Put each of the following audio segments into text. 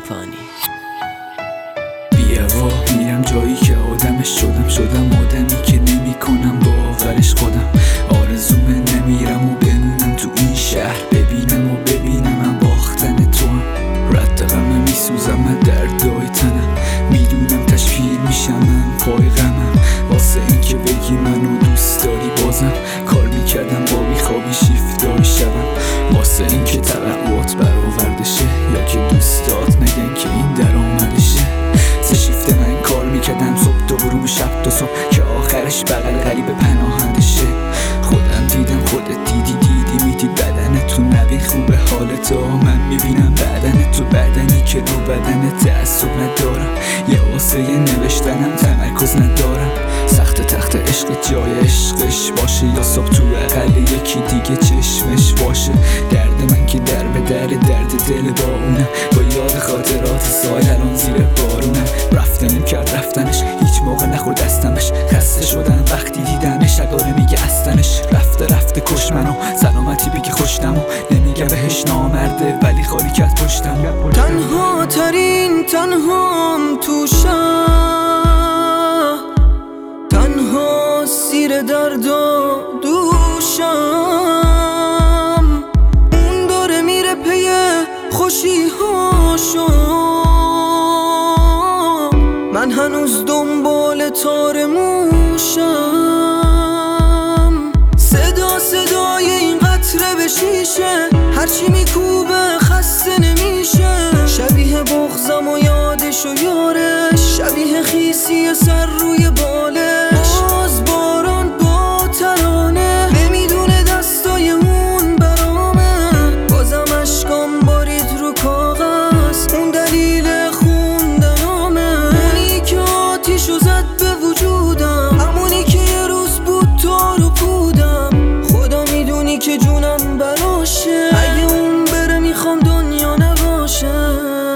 فانی. بیا و میرم جایی که آدمش شدم آدمی که نمی کنم باورش خودم. آرزومه نمیرم و بمونم تو این شهر، ببینم من باختن تو هم. رد غمم میسوزم من دردای تنم، میدونم تشکیل میشم من پای غمم. واسه این که بگی منو دوست داری بازم کار میکردم با بیخوابی شیفتای شبم. واسه این که توقعات برآورده شه یا که دوستات نگن که این درآمدشه. سه شیفت من کار میکردم صبح تا غروب شب تا صبح که آخرش بغل غریب پناهنده شه. خودم دیدم خودت دیدی میدی بدنتو نبین خوبه حالت من میبینم بدنتو بدنی که رو بدن تعصب ندارم. یه واسه نوشتنم تمرکز ندارم. سخت تخت عشق جای عشقش باشه یا صبح تو اقل یکی دیگه چشمش باشه. درد من که در به درد دل با اونم، با یاد خاطرات سال الان زیر بارونم. رفتنم کرد رفتنش هیچ موقع نخورد دستمش. خسته شدم وقتی دیدمش اگاره میگه استنش. رفته کش منو سلامتی بگی خوشتم و نمیگه بهش نامرده ولی خالی کرد پشتم. تنها ترین تنهام تو شهر، تنها سیر درد و دوشم. اون داره میره پی خوشی هاشو، من هنوز دنبال تار موشم. صدای این قطره به شیشه هرچی میکوبه خسته نمیشه. شبیه بغضم و یادش و یارش، شبیه خیسی سر روی بالش. باز باران با ترانه نمیدونه دستای اون برامه. بازم اشکام بارید رو کاغذ، اون دلیل خوندنامه. اونی که آتیشو زد به وجودم، همونی که یه روز بود تار و پودم. خدا میدونی که جونم براشه، اگه اون بره میخوام دنیا نباشه.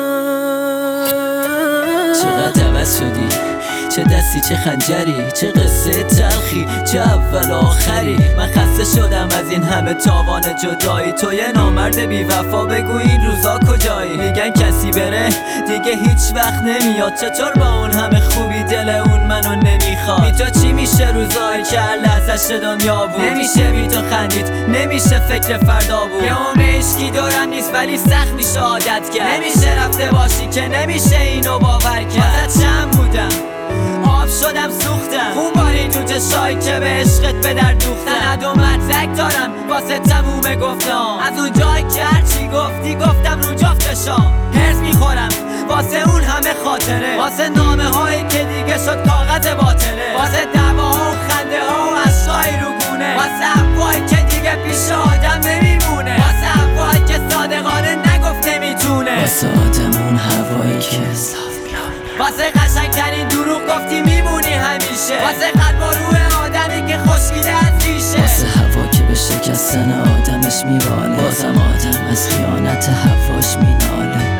چقدر عوض شدی، چه دستی چه خنجری، چه قصه تلخی چه اول آخری. من خسته شدم از این همه تاوان جدایی. تو یه نامرد بی وفا بگو این روزا کجایی. میگن کسی بره دیگه هیچ وقت نمیاد، چطور با اون همه خوبی دل اون منو نمیخواد. بی تو چی میشه روزایی که هر لحظه‌ش دنیا بود. نمیشه بی تو خندید، نمیشه فکر فردا بود. یه عمر عشقی دورم نیست ولی سخت میشه عادت کرد. نمیشه رفته باشی که نمیشه اینو باور کرد. چند بودم آب شدم سوختم، خوب باری تو چشایی که به عشقت به در دوختم. سند و مدرک دارم واسه تموم گفتم، از اون جایی که هرچی گفتی گفتم رو جفتشام. هرس میخورم واسه اون همه خاطره، واسه نامه هایی که دیگه شد کاغذ باطله. واسه دعواها و خنده ها و عشقایی رو گونه، واسه افواهی که دیگه پیش آدم نمیمونه. واسه افواهی که صادقانه نگفت نمیتونه، واسه آدم اون هوایی که واسه قشنگترین دروغ گفتی میمونی همیشه. واسه قلب و روح آدمی که خشکیده از ریشه. واسه هوا که به شکستن آدمش میباله، بازم آدم از خیانت هواش میناله.